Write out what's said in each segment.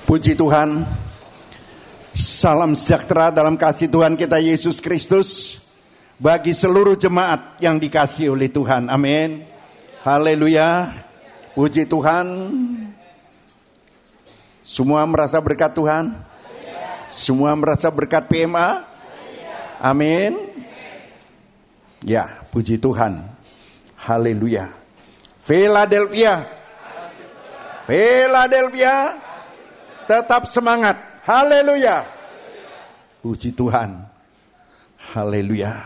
Puji Tuhan. Salam sejahtera dalam kasih Tuhan kita Yesus Kristus bagi seluruh jemaat yang dikasihi oleh Tuhan. Amin. Haleluya. Puji Tuhan. Semua merasa berkat Tuhan? Semua merasa berkat PMA? Amin. Ya, puji Tuhan. Haleluya. Philadelphia. Philadelphia. Tetap semangat. Haleluya. Puji Tuhan. Haleluya.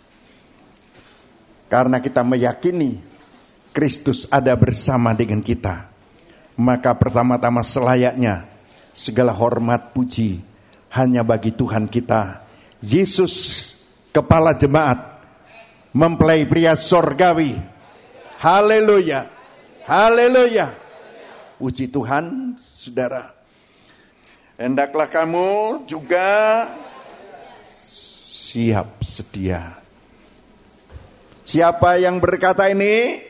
Karena kita meyakini Kristus ada bersama dengan kita, maka pertama-tama selayaknya segala hormat puji hanya bagi Tuhan kita, Yesus kepala jemaat, mempelai pria sorgawi. Haleluya. Haleluya. Puji Tuhan, saudara. Hendaklah kamu juga siap sedia. Siapa yang berkata ini?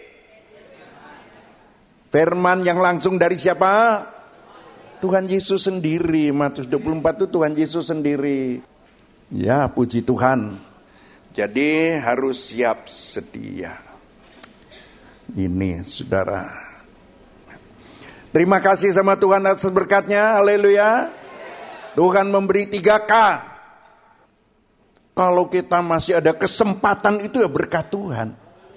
Firman yang langsung dari siapa? Tuhan Yesus sendiri. Matius 24 itu Tuhan Yesus sendiri. Ya, puji Tuhan. Jadi harus siap sedia. Ini saudara. Terima kasih sama Tuhan atas berkatnya. Haleluya. Tuhan memberi 3K. Kalau kita masih ada kesempatan itu ya berkat Tuhan.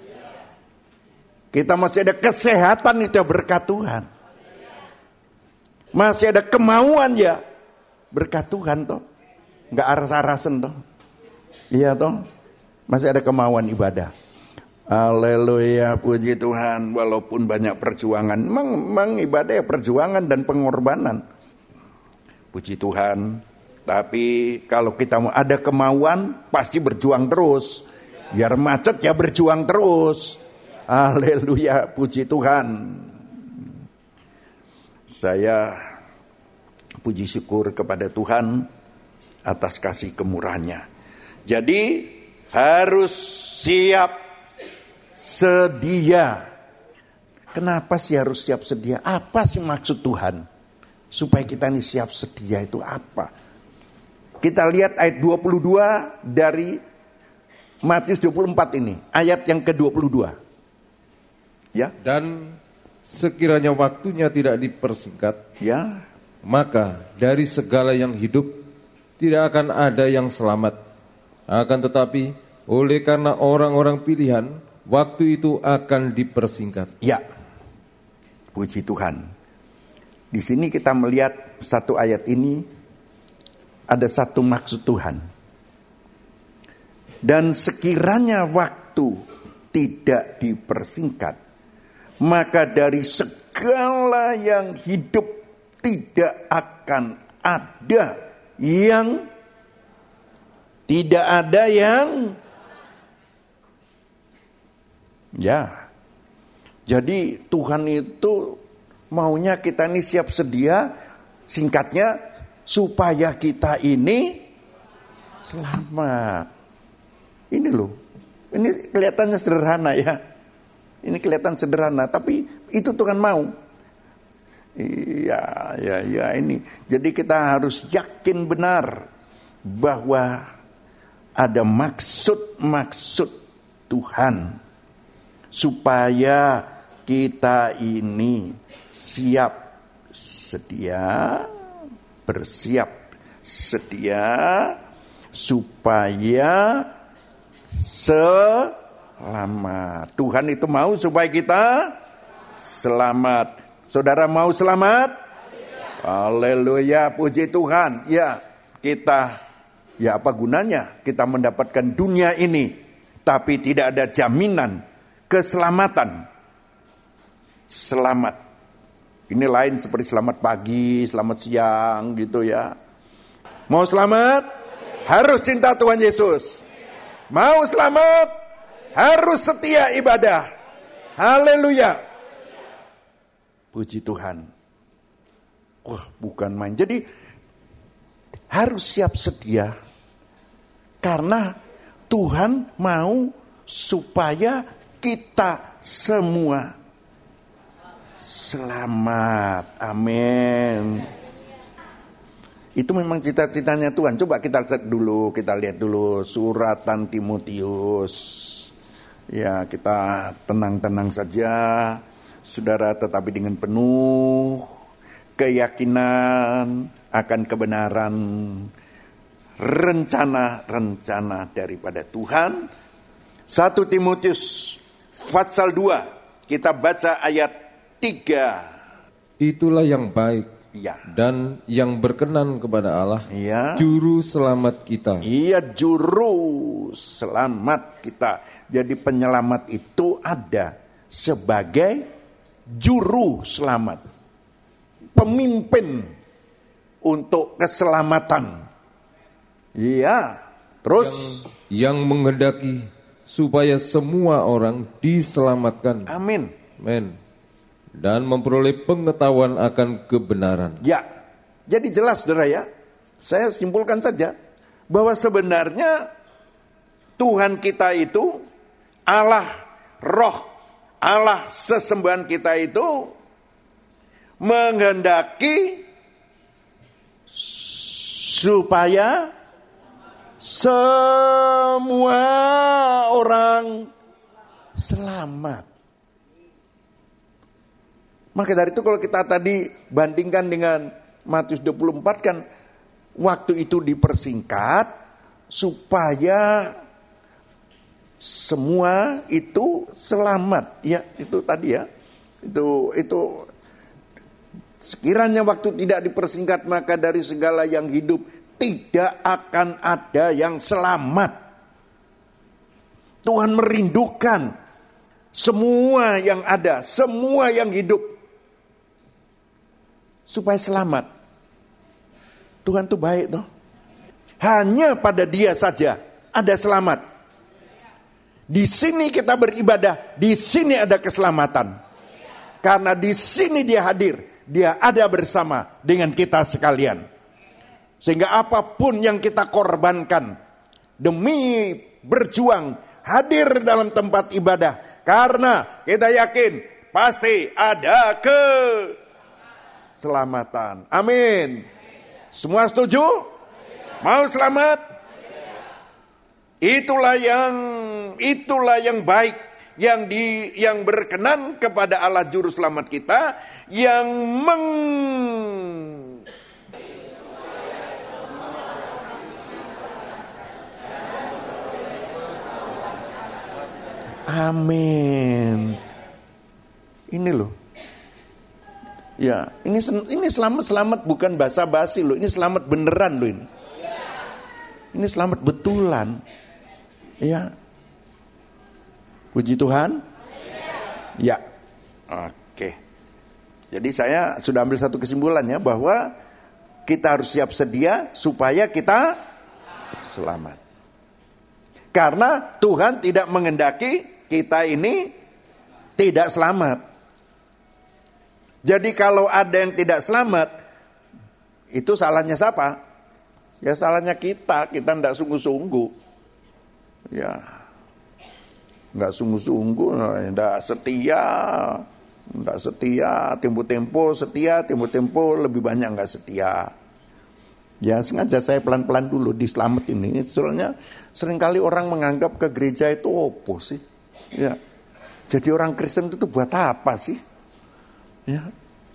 Kita masih ada kesehatan itu ya berkat Tuhan. Masih ada kemauan ya berkat Tuhan toh. Enggak aras-arasen toh. Iya toh. Masih ada kemauan ibadah. Haleluya, puji Tuhan. Walaupun banyak perjuangan, memang ibadah ya perjuangan dan pengorbanan. Puji Tuhan. Tapi kalau kita mau ada kemauan, pasti berjuang terus. Biar macet ya berjuang terus. Haleluya, puji Tuhan. Saya puji syukur kepada Tuhan atas kasih kemurahannya. Jadi harus siap sedia. Kenapa sih harus siap sedia? Apa sih maksud Tuhan? Supaya kita ini siap sedia itu apa? Kita lihat ayat 22 dari Matius 24 ini. Ayat yang ke-22. Ya. Dan sekiranya waktunya tidak dipersingkat, ya, maka dari segala yang hidup tidak akan ada yang selamat. Akan tetapi oleh karena orang-orang pilihan, waktu itu akan dipersingkat. Ya, puji Tuhan. Di sini kita melihat satu ayat ini ada satu maksud Tuhan. Dan sekiranya waktu tidak dipersingkat, maka dari segala yang hidup tidak akan ada yang ya. Jadi Tuhan itu maunya kita ini siap sedia, singkatnya supaya kita ini selamat. Ini loh. Ini kelihatannya sederhana ya. Ini kelihatan sederhana, tapi itu Tuhan mau. Iya ini. Jadi kita harus yakin benar bahwa ada maksud-maksud Tuhan supaya kita ini siap sedia, bersiap sedia supaya selamat. Tuhan itu mau supaya kita selamat. Saudara mau selamat? Haleluya, puji Tuhan. Ya, apa gunanya kita mendapatkan dunia ini tapi tidak ada jaminan keselamatan. Selamat. Ini lain seperti selamat pagi, selamat siang gitu ya. Mau selamat? Harus cinta Tuhan Yesus. Mau selamat? Harus setia ibadah. Haleluya. Puji Tuhan. Wah, bukan main. Jadi harus siap sedia. Karena Tuhan mau supaya kita semua selamat. Amin. Itu memang cita-citanya Tuhan. Coba kita lihat dulu suratan Timotius. Ya, kita tenang-tenang saja, saudara, tetapi dengan penuh keyakinan akan kebenaran rencana-rencana daripada Tuhan. 1 Timotius pasal 2, kita baca ayat 3. Itulah yang baik, ya, dan yang berkenan kepada Allah, ya, juru selamat kita. Iya, juru selamat kita. Jadi penyelamat itu ada sebagai juru selamat, pemimpin untuk keselamatan. Iya, terus yang menghendaki supaya semua orang diselamatkan. Amin. Amin. Dan memperoleh pengetahuan akan kebenaran. Ya, jadi jelas saudara ya. Saya simpulkan saja bahwa sebenarnya Tuhan kita itu, Allah Roh, Allah sesembahan kita itu menghendaki supaya semua orang selamat. Maka dari itu kalau kita tadi bandingkan dengan Matius 24 kan, waktu itu dipersingkat supaya semua itu selamat. Ya, itu tadi ya. Itu sekiranya waktu tidak dipersingkat, maka dari segala yang hidup tidak akan ada yang selamat. Tuhan merindukan semua yang ada, semua yang hidup supaya selamat. Tuhan tuh baik toh. Hanya pada Dia saja ada selamat. Di sini kita beribadah, di sini ada keselamatan. Karena di sini Dia hadir, Dia ada bersama dengan kita sekalian. Sehingga apapun yang kita korbankan demi berjuang hadir dalam tempat ibadah, karena kita yakin pasti ada keselamatan. Amin. Semua setuju? Mau selamat? Itulah yang baik, yang berkenan kepada Allah juru selamat kita, yang Amin. Ini loh. Ya, ini selamat bukan basa-basi loh. Ini selamat beneran loh ini. Ini selamat betulan. Ya. Puji Tuhan. Ya. Oke. Jadi saya sudah ambil satu kesimpulannya bahwa kita harus siap sedia supaya kita selamat. Karena Tuhan tidak menghendaki kita ini tidak selamat. Jadi kalau ada yang tidak selamat, itu salahnya siapa? Ya salahnya kita tidak sungguh-sungguh. Ya, nggak sungguh-sungguh, nggak setia, tempo-tempo setia, tempo-tempo lebih banyak nggak setia. Ya sengaja saya pelan-pelan dulu di selamat ini. Soalnya seringkali orang menganggap ke gereja itu opo sih. Ya, jadi orang Kristen itu buat apa sih? Ya,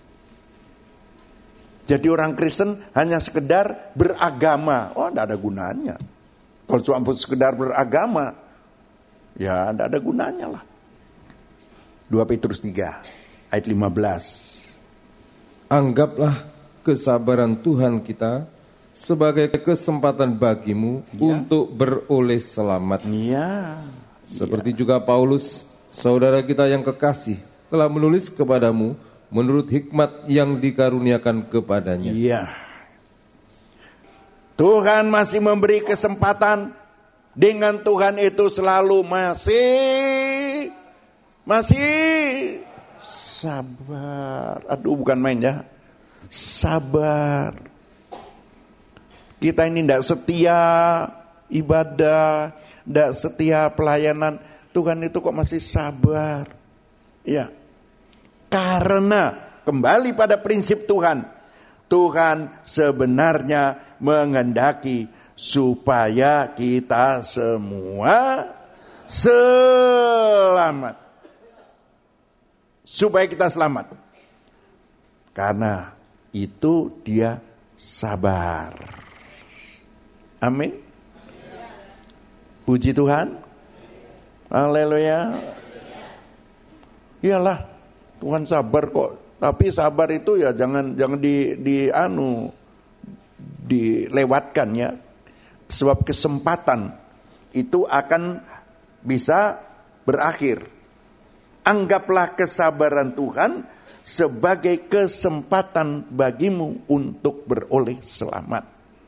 jadi orang Kristen hanya sekedar beragama. Oh, tidak ada gunanya. Kalau cuma sekedar beragama, ya tidak ada gunanya lah. 2 Petrus 3 ayat 15. Anggaplah kesabaran Tuhan kita sebagai kesempatan bagimu untuk beroleh selamat. Ya. Seperti juga Paulus, saudara kita yang kekasih, telah menulis kepadamu menurut hikmat yang dikaruniakan kepadanya. Iya. Tuhan masih memberi kesempatan. Dengan Tuhan itu selalu masih sabar. Aduh, bukan main ya. Sabar. Kita ini tidak setia ibadah, tidak setia pelayanan. Tuhan itu kok masih sabar. Ya. Karena kembali pada prinsip Tuhan, Tuhan sebenarnya menghendaki supaya kita semua selamat. Supaya kita selamat. Karena itu dia sabar. Amin. Puji Tuhan. Haleluya. Iyalah, Tuhan sabar kok. Tapi sabar itu ya jangan dilewatkan ya. Sebab kesempatan itu akan bisa berakhir. Anggaplah kesabaran Tuhan sebagai kesempatan bagimu untuk beroleh selamat.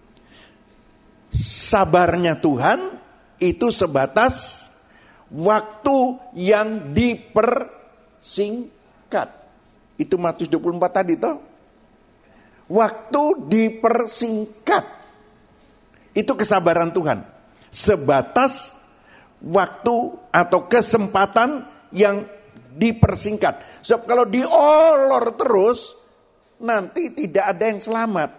Sabarnya Tuhan itu sebatas waktu yang dipersingkat. Itu Matius 24 tadi toh. Waktu dipersingkat. Itu kesabaran Tuhan. Sebatas waktu atau kesempatan yang dipersingkat. Sebab kalau diolor terus, nanti tidak ada yang selamat.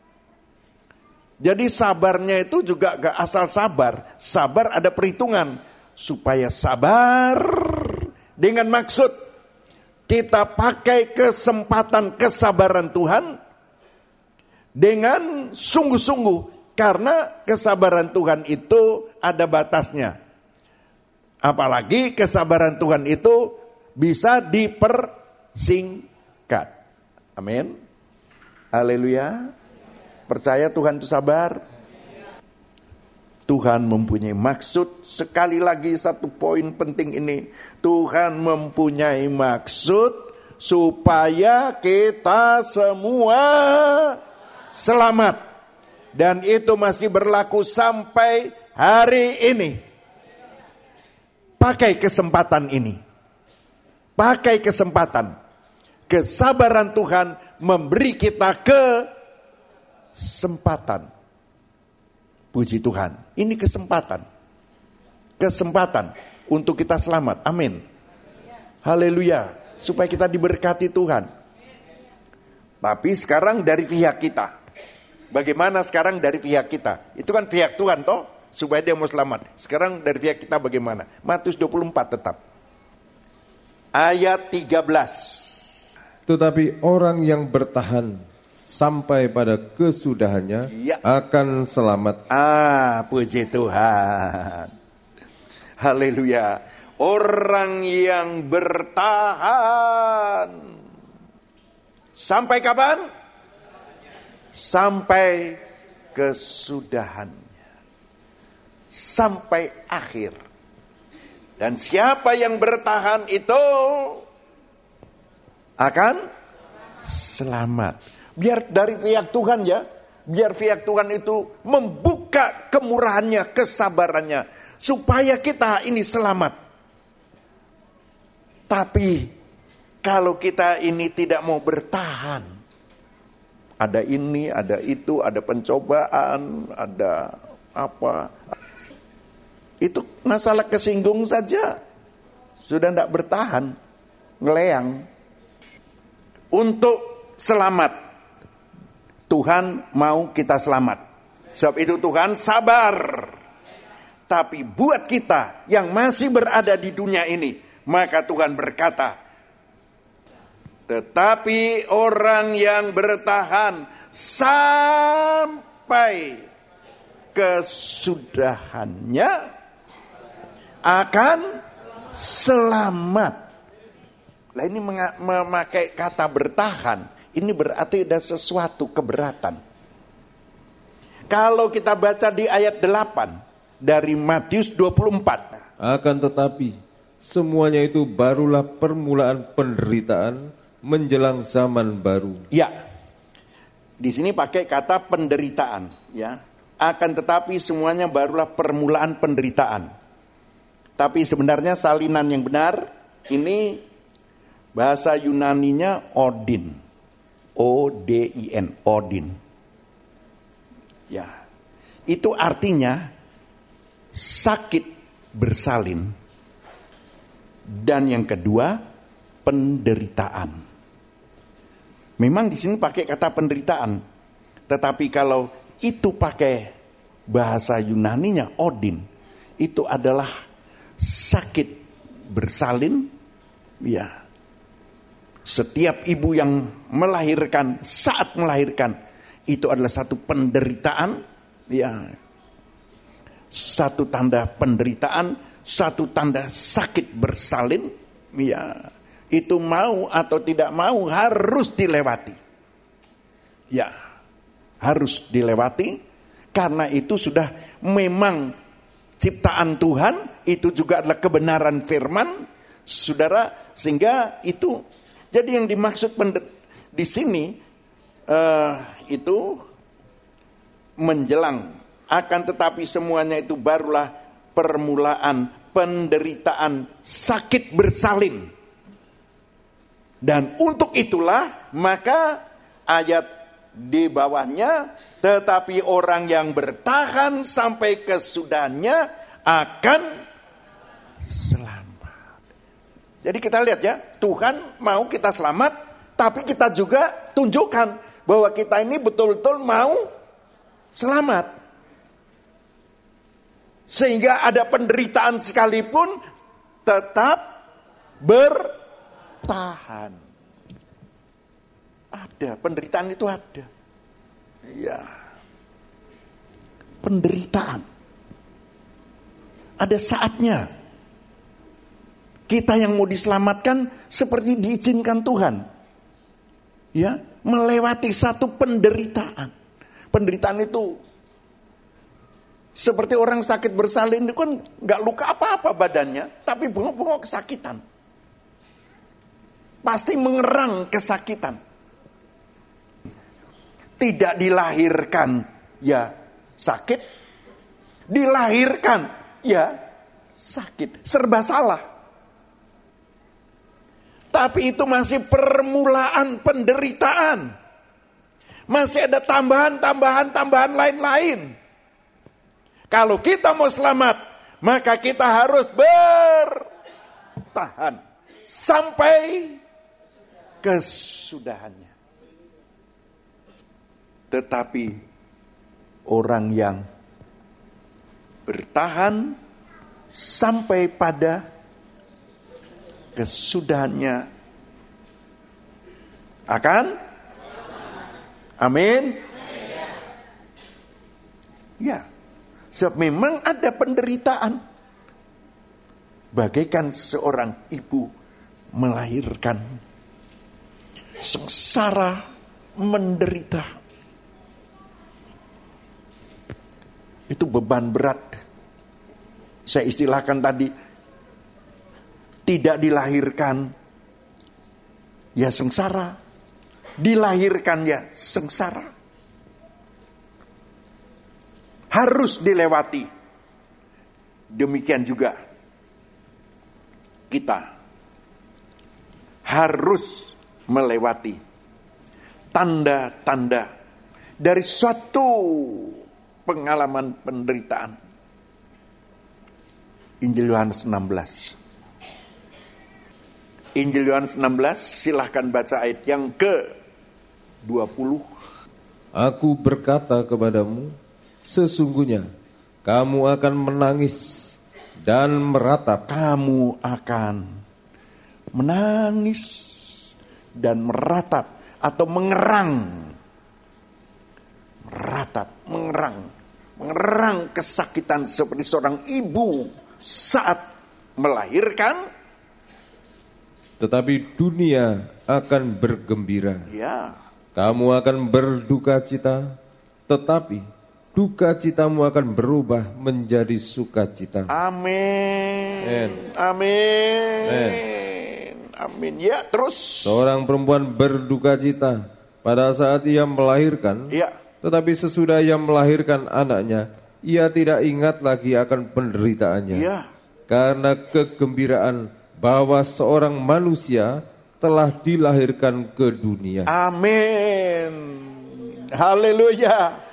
Jadi sabarnya itu juga gak asal sabar. Sabar ada perhitungan. Supaya sabar dengan maksud kita pakai kesempatan kesabaran Tuhan dengan sungguh-sungguh. Karena kesabaran Tuhan itu ada batasnya. Apalagi kesabaran Tuhan itu bisa dipersingkat. Amin. Haleluya. Percaya Tuhan itu sabar. Tuhan mempunyai maksud. Sekali lagi satu poin penting ini. Tuhan mempunyai maksud supaya kita semua selamat. Dan itu masih berlaku sampai hari ini. Pakai kesempatan ini. Pakai kesempatan. Kesabaran Tuhan memberi kita kesempatan. Puji Tuhan. Ini kesempatan. Kesempatan untuk kita selamat. Amin. Haleluya. Supaya kita diberkati Tuhan. Tapi sekarang dari pihak kita. Bagaimana sekarang dari pihak kita? Itu kan pihak Tuhan toh. Supaya dia mau selamat. Sekarang dari pihak kita bagaimana? Matius 24 tetap. Ayat 13. Tetapi orang yang bertahan sampai pada kesudahannya akan selamat. Puji Tuhan. Haleluya. Orang yang bertahan sampai kapan? Sampai kesudahannya. Sampai akhir. Dan siapa yang bertahan itu akan selamat. Biar dari pihak Tuhan ya. Biar pihak Tuhan itu membuka kemurahannya, kesabarannya. Supaya kita ini selamat. Tapi kalau kita ini tidak mau bertahan. Ada ini, ada itu, ada pencobaan, ada apa. Itu masalah kesinggung saja. Sudah tidak bertahan. Ngeleang. Untuk selamat. Tuhan mau kita selamat. Sebab itu Tuhan sabar. Tapi buat kita yang masih berada di dunia ini, maka Tuhan berkata, tetapi orang yang bertahan sampai kesudahannya akan selamat. Nah ini memakai kata bertahan. Ini berarti ada sesuatu keberatan. Kalau kita baca di ayat 8 dari Matius 24. Akan tetapi semuanya itu barulah permulaan penderitaan menjelang zaman baru. Ya. Di sini pakai kata penderitaan, ya. Akan tetapi semuanya barulah permulaan penderitaan. Tapi sebenarnya salinan yang benar ini bahasa Yunaninya Odin. O-D-I-N, Odin. Ya. Itu artinya sakit bersalin. Dan yang kedua, penderitaan. Memang di sini pakai kata penderitaan. Tetapi kalau itu pakai bahasa Yunaninya Odin, itu adalah sakit bersalin. Ya. Setiap ibu yang melahirkan, saat melahirkan, itu adalah satu penderitaan. Ya. Satu tanda penderitaan, satu tanda sakit bersalin. Ya. Itu mau atau tidak mau harus dilewati. Ya. Harus dilewati. Karena itu sudah memang ciptaan Tuhan. Itu juga adalah kebenaran firman. Saudara, sehingga itu, jadi yang dimaksud di sini itu menjelang, akan tetapi semuanya itu barulah permulaan penderitaan sakit bersalin. Dan untuk itulah maka ayat di bawahnya, tetapi orang yang bertahan sampai kesudahannya akan selamat. Jadi kita lihat ya, Tuhan mau kita selamat, tapi kita juga tunjukkan bahwa kita ini betul-betul mau selamat. Sehingga ada penderitaan sekalipun tetap bertahan. Ada, penderitaan itu ada. Ya. Penderitaan. Ada saatnya. Kita yang mau diselamatkan seperti diizinkan Tuhan. Ya, melewati satu penderitaan. Penderitaan itu seperti orang sakit bersalin itu kan gak luka apa-apa badannya, tapi bengok-bengok kesakitan. Pasti mengerang kesakitan. Tidak dilahirkan ya sakit, dilahirkan ya sakit, serba salah. Tapi itu masih permulaan penderitaan. Masih ada tambahan lain-lain. Kalau kita mau selamat, maka kita harus bertahan sampai kesudahannya. Tetapi orang yang bertahan sampai pada kesudahannya akan amin. Ya, sebab memang ada penderitaan. Bagaikan seorang ibu melahirkan, sengsara, menderita. Itu beban berat. Saya istilahkan tadi, tidak dilahirkan ya sengsara, dilahirkan ya sengsara. Harus dilewati. Demikian juga kita harus melewati tanda-tanda dari suatu pengalaman penderitaan. Injil Yohanes 16. Injil Yohanes 16, silahkan baca ayat yang ke-20. Aku berkata kepadamu, sesungguhnya kamu akan menangis dan meratap. Kamu akan menangis dan meratap atau mengerang. Meratap, mengerang kesakitan seperti seorang ibu saat melahirkan. Tetapi dunia akan bergembira. Ya. Kamu akan berduka cita, tetapi duka citamu akan berubah menjadi sukacita. Amin. Amin. Amin. Ya, terus. Seorang perempuan berduka cita pada saat ia melahirkan. Ya. Tetapi sesudah ia melahirkan anaknya, ia tidak ingat lagi akan penderitaannya. Ya. Karena kegembiraan bahwa seorang manusia telah dilahirkan ke dunia. Amin. Haleluya.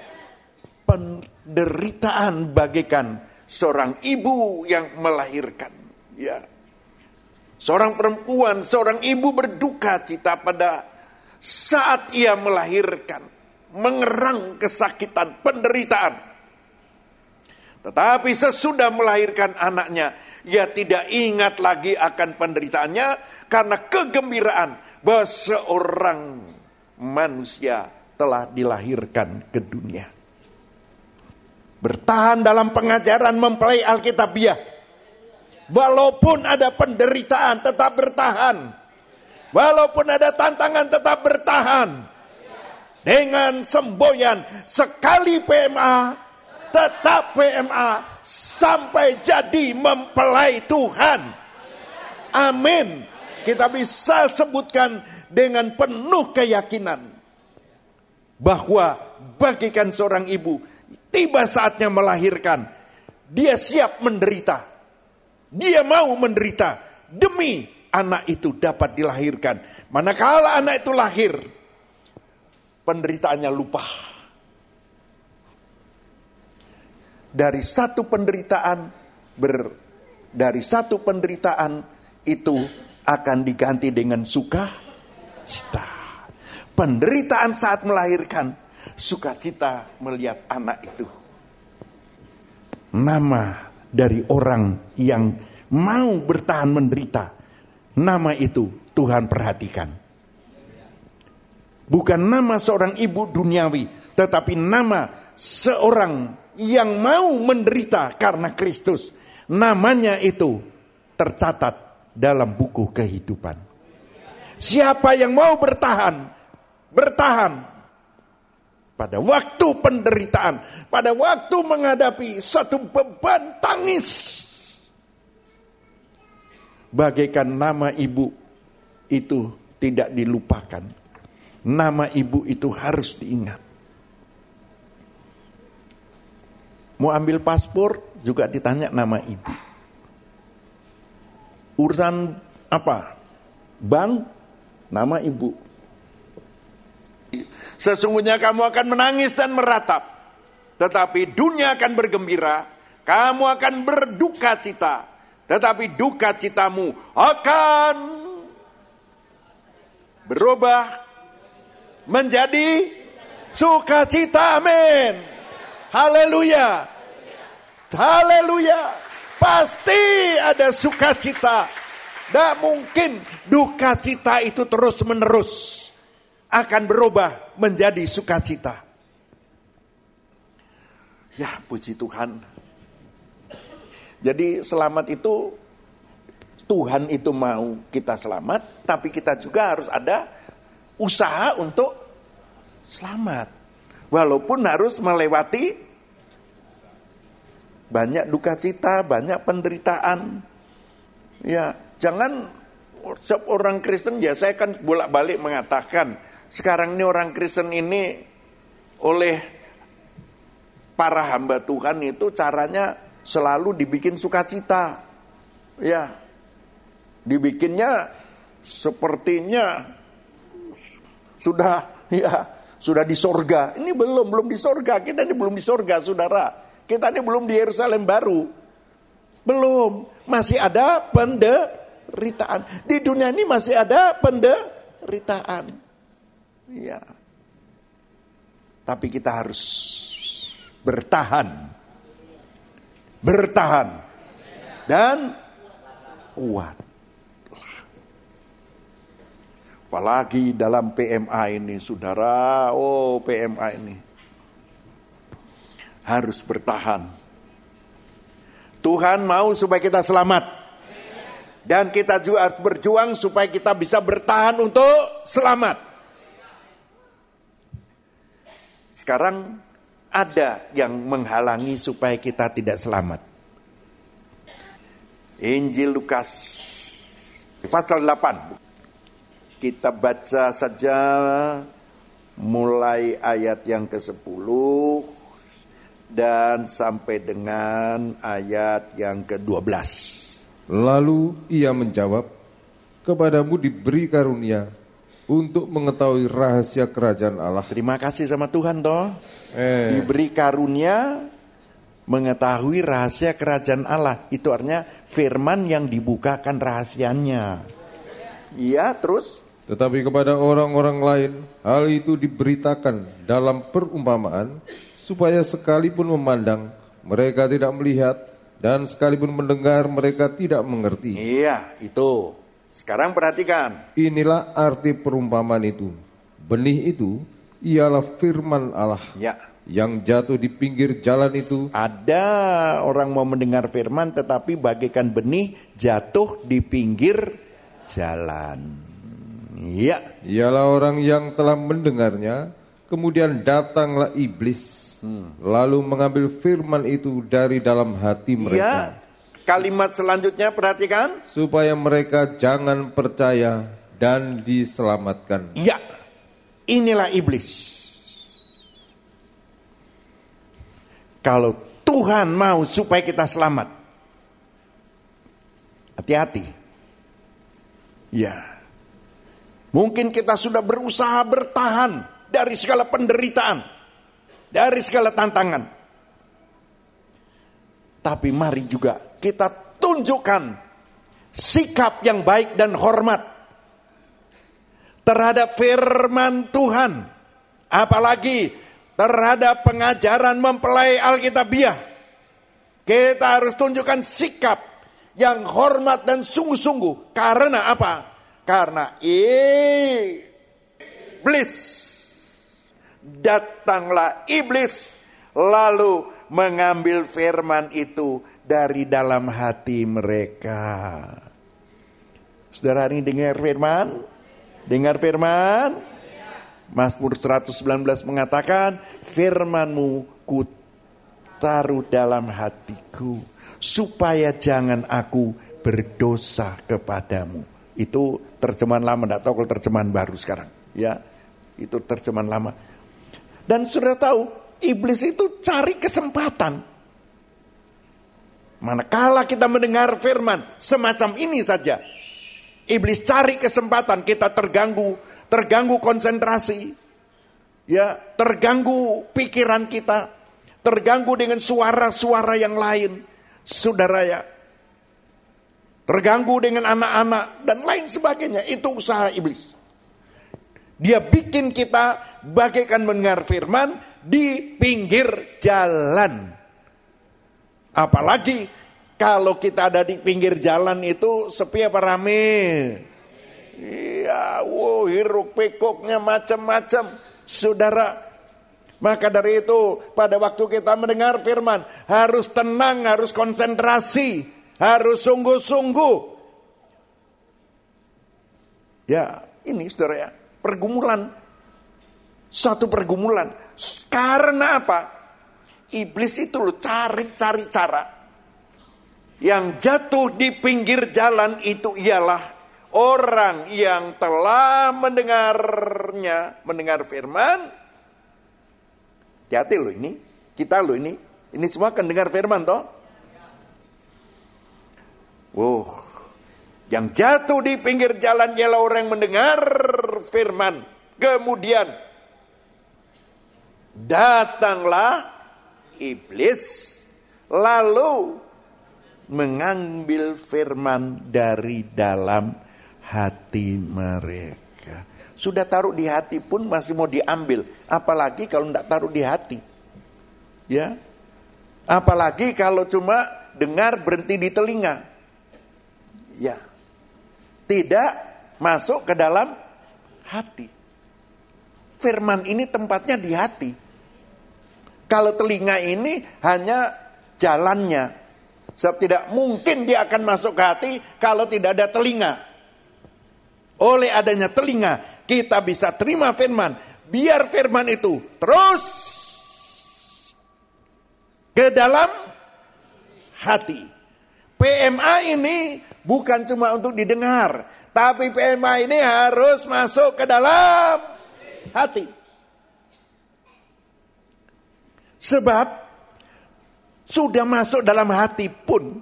Penderitaan bagaikan seorang ibu yang melahirkan. Ya. Seorang perempuan, seorang ibu berduka cita pada saat ia melahirkan, mengerang kesakitan, penderitaan. Tetapi sesudah melahirkan anaknya, ia tidak ingat lagi akan penderitaannya karena kegembiraan bahwa seorang manusia telah dilahirkan ke dunia. Bertahan dalam pengajaran mempelai Alkitabiah. Walaupun ada penderitaan, tetap bertahan. Walaupun ada tantangan, tetap bertahan. Dengan semboyan, sekali PMA, tetap PMA, sampai jadi mempelai Tuhan. Amin. Kita bisa sebutkan dengan penuh keyakinan bahwa bagikan seorang ibu, tiba saatnya melahirkan, dia siap menderita. Dia mau menderita demi anak itu dapat dilahirkan. Manakala anak itu lahir, penderitaannya lupa. Dari satu penderitaan itu akan diganti dengan sukacita. Penderitaan saat melahirkan, sukacita melihat anak itu. Nama dari orang yang mau bertahan menderita, nama itu Tuhan perhatikan. Bukan nama seorang ibu duniawi, tetapi nama seorang yang mau menderita karena Kristus. Namanya itu tercatat dalam buku kehidupan. Siapa yang mau bertahan pada waktu penderitaan, pada waktu menghadapi satu beban tangis, bagaikan nama ibu itu tidak dilupakan. Nama ibu itu harus diingat. Mau ambil paspor juga ditanya nama ibu. Urusan apa? Bank, nama ibu. Sesungguhnya kamu akan menangis dan meratap, tetapi dunia akan bergembira. Kamu akan berduka cita, tetapi duka citamu akan berubah menjadi sukacita. Amin. Haleluya. Haleluya. Pasti ada sukacita. Tidak mungkin duka cita itu terus menerus. Akan berubah menjadi sukacita. Ya, puji Tuhan. Jadi selamat itu, Tuhan itu mau kita selamat, tapi kita juga harus ada usaha untuk selamat. Walaupun harus melewati banyak duka cita, banyak penderitaan. Ya, jangan orang Kristen, ya saya kan bolak-balik mengatakan, sekarang ini orang Kristen ini oleh para hamba Tuhan itu caranya selalu dibikin sukacita. Ya, dibikinnya sepertinya sudah di sorga. Ini belum di sorga. Kita ini belum di sorga, saudara. Kita ini belum di Yerusalem baru. Belum. Masih ada penderitaan. Di dunia ini masih ada penderitaan. Ya. Tapi kita harus bertahan dan kuat. Apalagi dalam PMA ini, saudara. Oh, PMA ini harus bertahan. Tuhan mau supaya kita selamat, dan kita juga harus berjuang supaya kita bisa bertahan untuk selamat. Sekarang ada yang menghalangi supaya kita tidak selamat. Injil Lukas pasal 8. Kita baca saja mulai ayat yang ke-10 dan sampai dengan ayat yang ke-12. Lalu ia menjawab, kepadamu diberi karunia untuk mengetahui rahasia kerajaan Allah. Terima kasih sama Tuhan toh. Diberi karunia mengetahui rahasia kerajaan Allah. Itu artinya firman yang dibukakan rahasianya. Iya, terus Tetapi kepada orang-orang lain hal itu diberitakan dalam perumpamaan, supaya sekalipun memandang mereka tidak melihat, dan sekalipun mendengar mereka tidak mengerti. Iya, itu. Sekarang perhatikan. Inilah arti perumpamaan itu. Benih itu ialah firman Allah. Ya. Yang jatuh di pinggir jalan itu. Ada orang mau mendengar firman tetapi bagaikan benih jatuh di pinggir jalan. Iya. Ialah orang yang telah mendengarnya, kemudian datanglah iblis, lalu mengambil firman itu dari dalam hati mereka. Iya. Kalimat selanjutnya perhatikan. Supaya mereka jangan percaya dan diselamatkan. Iya. Inilah iblis. Kalau Tuhan mau supaya kita selamat, hati-hati. Ya. Mungkin kita sudah berusaha bertahan dari segala penderitaan, dari segala tantangan. Tapi mari juga kita tunjukkan sikap yang baik dan hormat terhadap firman Tuhan. Apalagi terhadap pengajaran mempelai Alkitabiah. Kita harus tunjukkan sikap yang hormat dan sungguh-sungguh. Karena apa? Karena iblis. Datanglah iblis lalu mengambil firman itu dari dalam hati mereka. Saudara ini dengar firman? Dengar firman? Mazmur 119 mengatakan, firman-Mu ku taruh dalam hatiku, supaya jangan aku berdosa kepadamu. Itu terjemahan lama, tidak tahu kalau terjemahan baru sekarang. Ya, itu terjemahan lama. Dan sudah tahu, iblis itu cari kesempatan. Manakala kita mendengar firman semacam ini saja, iblis cari kesempatan, kita terganggu konsentrasi, ya, terganggu pikiran kita, terganggu dengan suara-suara yang lain, saudara ya, terganggu dengan anak-anak dan lain sebagainya. Itu usaha iblis. Dia bikin kita bagaikan mendengar firman di pinggir jalan. Apalagi kalau kita ada di pinggir jalan itu sepi apa rame? Iya, hiruk pikuknya macam-macam, saudara. Maka dari itu pada waktu kita mendengar firman harus tenang, harus konsentrasi, harus sungguh-sungguh. Ya, ini saudara ya, pergumulan. Suatu pergumulan. Karena apa? Iblis itu loh cari cara. Yang jatuh di pinggir jalan itu ialah orang yang telah mendengar firman. Hati-hati loh ini, kita loh ini semua kan dengar firman toh. Yang jatuh di pinggir jalan ialah orang yang mendengar firman. Kemudian datanglah iblis lalu mengambil firman dari dalam hati mereka. Sudah taruh di hati pun masih mau diambil. Apalagi kalau tidak taruh di hati. Ya. Apalagi kalau cuma dengar berhenti di telinga. Ya. Tidak masuk ke dalam hati. Firman ini tempatnya di hati. Kalau telinga ini hanya jalannya. Sebab tidak mungkin dia akan masuk ke hati kalau tidak ada telinga. Oleh adanya telinga, kita bisa terima firman. Biar firman itu terus ke dalam hati. PMA ini bukan cuma untuk didengar, tapi PMA ini harus masuk ke dalam hati. Sebab sudah masuk dalam hati pun,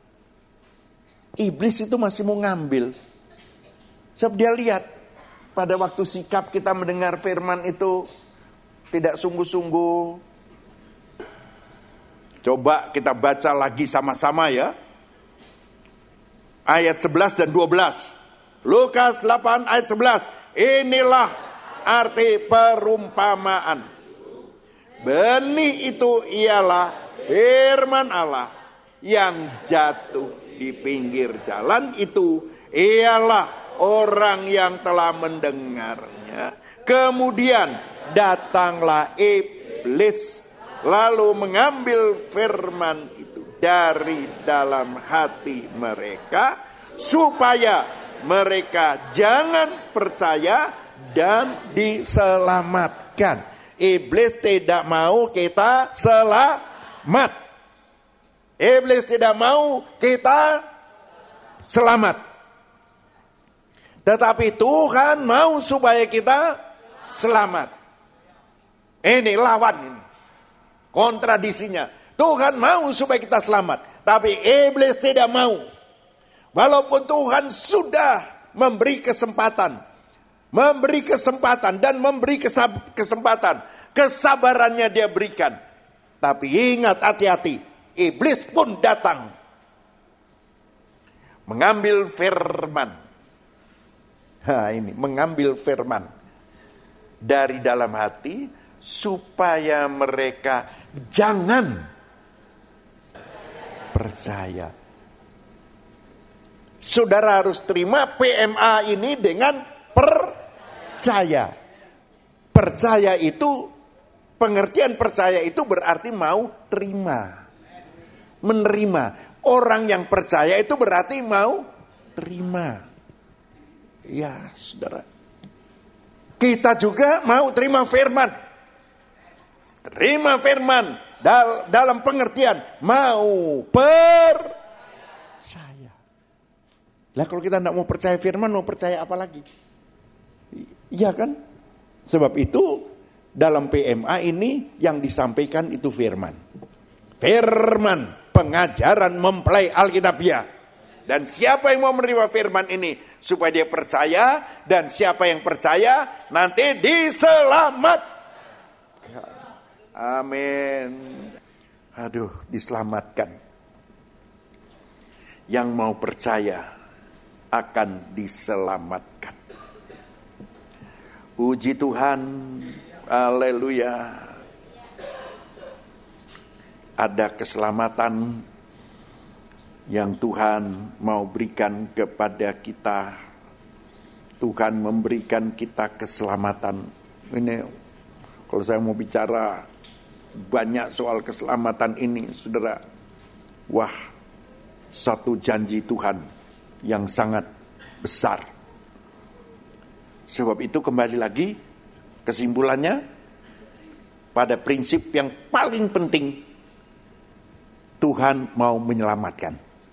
iblis itu masih mau ngambil. Sebab dia lihat pada waktu sikap kita mendengar firman itu tidak sungguh-sungguh. Coba kita baca lagi sama-sama ya. Ayat 11 dan 12. Lukas 8 ayat 11. Inilah arti perumpamaan. Benih itu ialah firman Allah yang jatuh di pinggir jalan itu ialah orang yang telah mendengarnya. Kemudian datanglah iblis lalu mengambil firman itu dari dalam hati mereka supaya mereka jangan percaya dan diselamatkan. Iblis tidak mau kita selamat. Iblis tidak mau kita selamat. Tetapi Tuhan mau supaya kita selamat. Ini lawan ini. Kontradisinya. Tuhan mau supaya kita selamat. Tapi iblis tidak mau. Walaupun Tuhan sudah memberi kesempatan. Memberi kesempatan dan memberi kesempatan. Kesabarannya dia berikan. Tapi ingat, hati-hati. Iblis pun datang. Mengambil firman. Ini mengambil firman. Dari dalam hati. Supaya mereka jangan percaya. Saudara harus terima PMA ini dengan percaya. Percaya itu, pengertian percaya itu berarti mau terima. Menerima. Orang yang percaya itu berarti mau terima. Ya, saudara. Kita juga mau terima firman. Terima firman dalam pengertian mau percaya. Lah kalau kita tidak mau percaya firman, mau percaya apa lagi? Iya kan? Sebab itu dalam PMA ini yang disampaikan itu firman. Firman, pengajaran mempelai Alkitabiah. Dan siapa yang mau menerima firman ini supaya dia percaya, dan siapa yang percaya nanti diselamatkan. Amin. Aduh, diselamatkan. Yang mau percaya akan diselamatkan. Puji Tuhan. Haleluya. Ada keselamatan yang Tuhan mau berikan kepada kita. Tuhan memberikan kita keselamatan. Ini kalau saya mau bicara banyak soal keselamatan ini, saudara. Wah, satu janji Tuhan yang sangat besar. Sebab itu kembali lagi, kesimpulannya, pada prinsip yang paling penting, Tuhan mau menyelamatkan.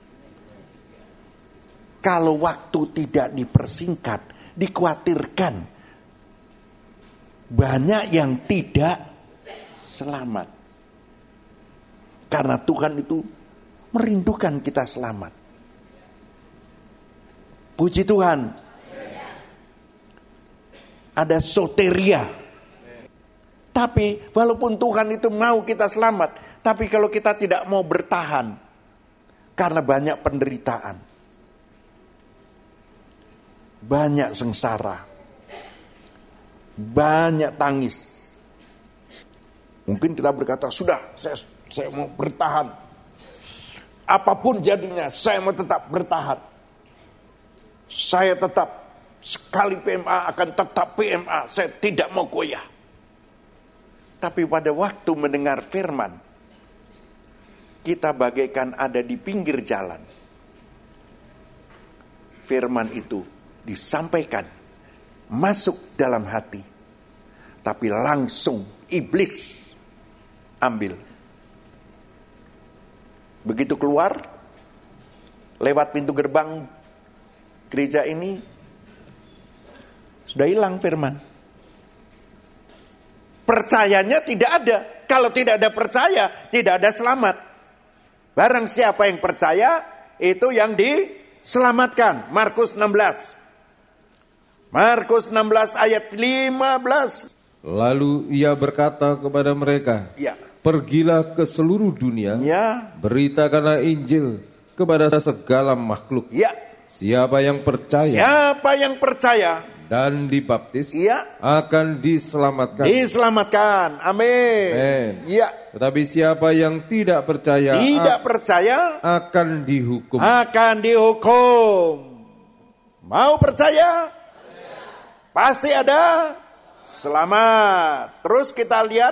Kalau waktu tidak dipersingkat, dikhawatirkan banyak yang tidak selamat. Karena Tuhan itu merindukan kita selamat. Puji Tuhan. Ada soteria. Tapi walaupun Tuhan itu mau kita selamat, tapi kalau kita tidak mau bertahan karena banyak penderitaan, banyak sengsara, banyak tangis. Mungkin kita berkata, sudah, saya mau bertahan. Apapun jadinya, saya mau tetap bertahan. Saya tetap, sekali PMA akan tetap PMA. Saya tidak mau goyah. Tapi pada waktu mendengar firman, kita bagaikan ada di pinggir jalan. Firman itu disampaikan, masuk dalam hati. Tapi langsung iblis ambil. Begitu keluar lewat pintu gerbang gereja ini, sudah hilang firman. Percayanya tidak ada. Kalau tidak ada percaya, tidak ada selamat. Barang siapa yang percaya, itu yang diselamatkan. Markus 16. Markus 16 ayat 15. Lalu ia berkata kepada mereka, Ya. Pergilah ke seluruh dunia, Ya. beritakanlah Injil kepada segala makhluk. Ya. Siapa yang percaya dan dibaptis akan diselamatkan. Amin. Ya. Tetapi siapa yang tidak percaya akan dihukum. Mau percaya? Pasti ada selamat. Terus kita lihat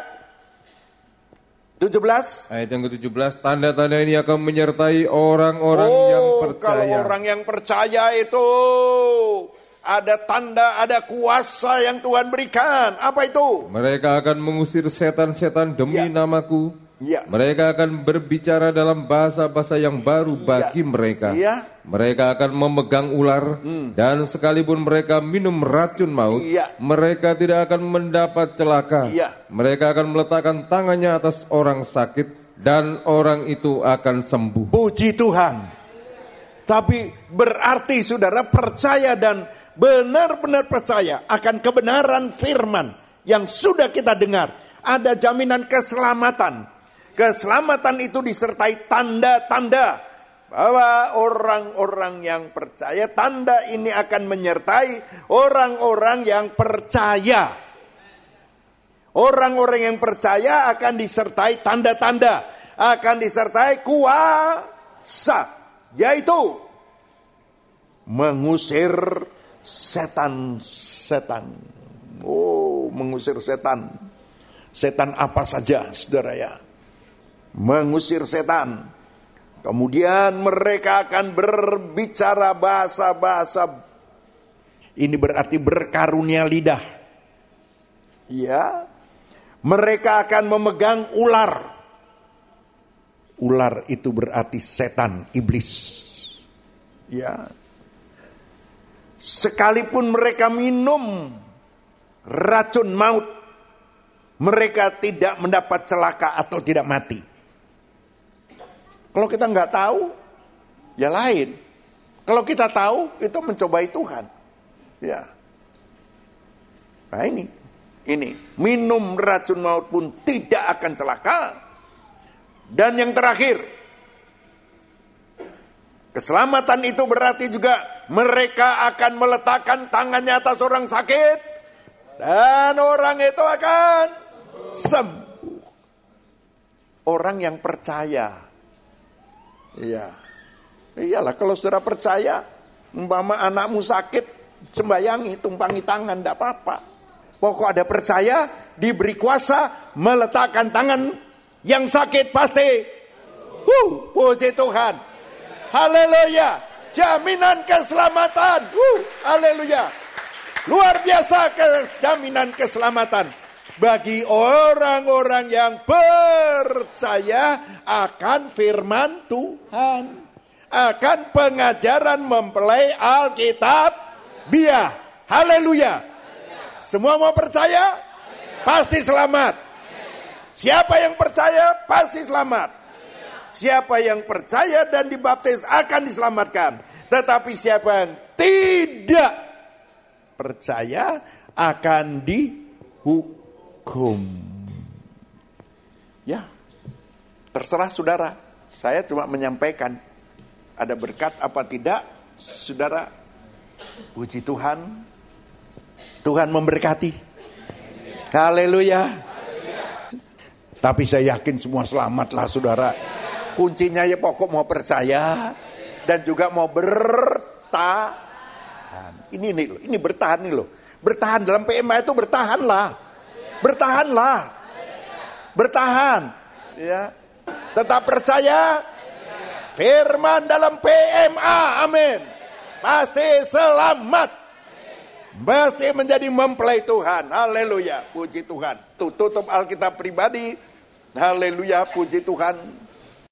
17. Ayat yang ke-17, tanda-tanda ini akan menyertai orang-orang yang percaya. Kalau orang yang percaya itu ada tanda, ada kuasa yang Tuhan berikan. Apa itu? Mereka akan mengusir setan-setan demi namaku. Mereka akan berbicara dalam bahasa-bahasa yang baru bagi mereka. Mereka akan memegang ular dan sekalipun mereka minum racun maut, mereka tidak akan mendapat celaka. Mereka akan meletakkan tangannya atas orang sakit dan orang itu akan sembuh. Puji Tuhan. Tapi berarti saudara percaya dan benar-benar percaya akan kebenaran firman yang sudah kita dengar. Ada jaminan keselamatan. Keselamatan itu disertai tanda-tanda bahwa orang-orang yang percaya, tanda ini akan menyertai orang-orang yang percaya. Orang-orang yang percaya akan disertai tanda-tanda, akan disertai kuasa, yaitu mengusir setan-setan. Mengusir setan. Setan apa saja, saudara ya. Mengusir setan. Kemudian mereka akan berbicara bahasa-bahasa. Ini berarti berkarunia lidah. Ya. Mereka akan memegang ular. Ular itu berarti setan, iblis. Ya. Sekalipun mereka minum racun maut, mereka tidak mendapat celaka atau tidak mati. Kalau kita nggak tahu, ya lain. Kalau kita tahu, itu mencobai Tuhan. Ya. Nah ini minum racun maut pun tidak akan celaka. Dan yang terakhir, keselamatan itu berarti juga mereka akan meletakkan tangannya atas orang sakit dan orang itu akan sembuh. Orang yang percaya. Iya. Iyalah kalau saudara percaya, umpama anakmu sakit, sembayangi, tumpangi tangan, tidak apa-apa. Pokok ada percaya, diberi kuasa, meletakkan tangan yang sakit pasti. Puji Tuhan. Haleluya. Jaminan keselamatan. Haleluya. Luar biasa jaminan keselamatan. Bagi orang-orang yang percaya akan firman Tuhan. Akan pengajaran mempelai Alkitabiah. Haleluya. Semua mau percaya? Pasti selamat. Siapa yang percaya pasti selamat. Siapa yang percaya dan dibaptis akan diselamatkan. Tetapi siapa yang tidak percaya akan dihukum. Ya, terserah saudara. Saya cuma menyampaikan. Ada berkat apa tidak, saudara. Puji Tuhan. Tuhan memberkati. Haleluya. Tapi saya yakin semua selamatlah saudara. Kuncinya ya pokok mau percaya. Dan juga mau bertahan. Ini bertahan nih loh. Bertahan dalam PMA itu bertahanlah. Bertahan. Ya. Tetap percaya. Firman dalam PMA. Amin. Pasti selamat. Pasti menjadi mempelai Tuhan. Haleluya. Puji Tuhan. Tutup Alkitab pribadi. Haleluya. Puji Tuhan.